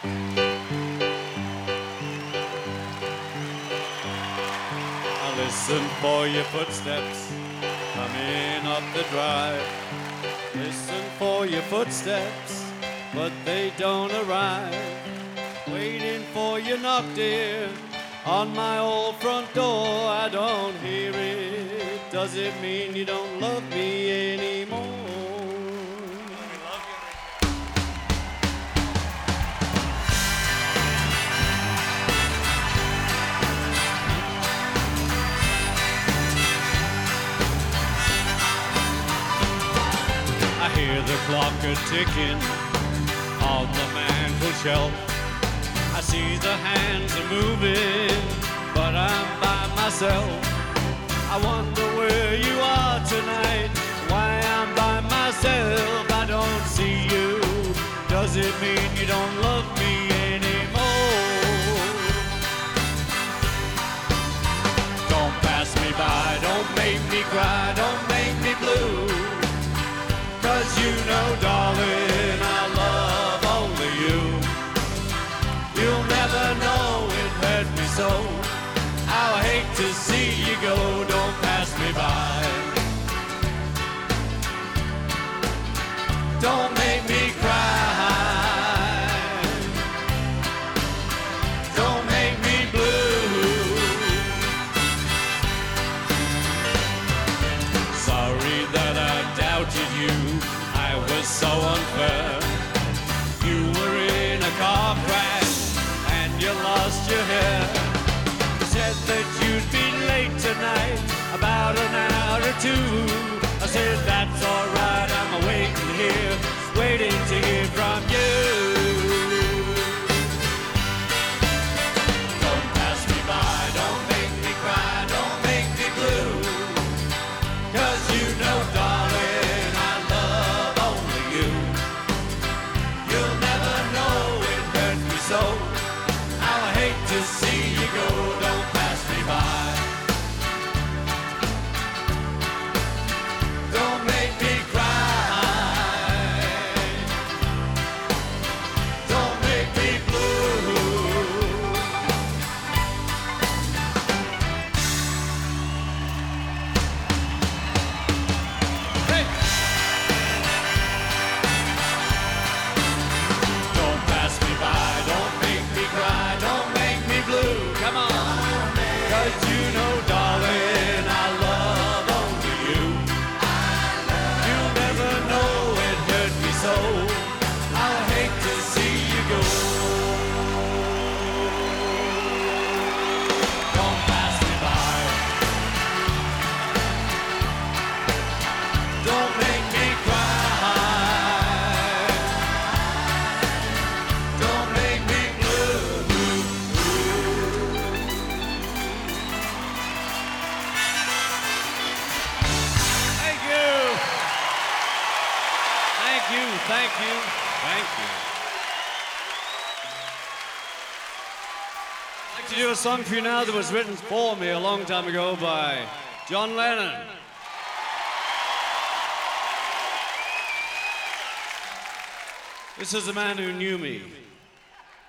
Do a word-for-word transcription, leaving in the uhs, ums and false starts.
I listen for your footsteps coming up the drive. Listen for your footsteps, but they don't arrive. Waiting for you knock, dear, on my old front door. I don't hear it. Does it mean you don't love me anymore? I hear the clock a-ticking on the mantel shelf. I see the hands are moving, but I'm by myself. I wonder where you are tonight, why I'm by myself. I don't see you. Does it mean you don't love me anymore? Don't pass me by, don't make me cry, don't make me blue. 'Cause you know, darling, I love only you. You'll never know it hurt me so. How I hate to see you go, don't pass me by. Don't make me cry. Don't make me blue. Sorry that I doubted you, I was so unfair. You were in a car crash and you lost your hair. You said that you'd be late tonight, about an hour or two. I said that's alright, I'm waiting here, waiting to hear from you. Don't pass me by, don't make me cry, don't make me blue. 'Cause you know, darling, I love only you. You'll never know it hurt me so. How I hate to see you go, don't pass me by. Don't make me cry. Don't make me blue. Hey! Don't pass me by, don't make me cry, don't make me blue. Come on, 'cause you know, darling, I love only you. You'll never know it hurt me so. I hate to see you go. Don't pass me by. Don't make me cry. Don't make me blue. Thank you. Thank you, thank you, thank you. I'd like to do a song for you now that was written for me a long time ago by John Lennon. This is the man who knew me.